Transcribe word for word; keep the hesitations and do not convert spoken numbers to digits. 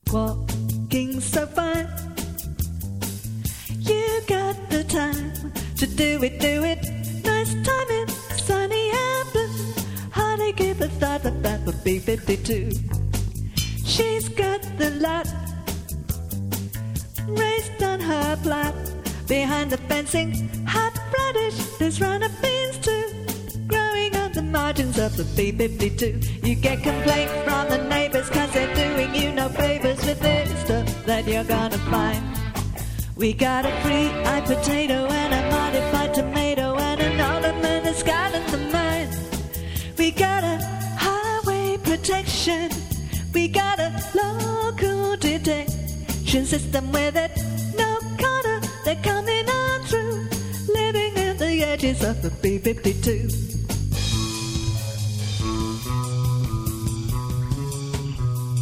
walking so fine. You got the time to do it, do it. Nice timing, sunny and blue. Hardly give a thought that that would be fifty-two. She's got the lot raised on her plot. Behind the fencing, hot radish, there's runner beans too. Growing on the margins of the B fifty-two. You get complaints from the neighbors cause they're doing you no favors with this stuff that you're gonna find. We got a free-eyed potato and a modified tomato and an ornament that's got in the mind. We got a highway protection. We got a local detection system with it. No corner, they're coming on through. Living at the edges of the B fifty-two.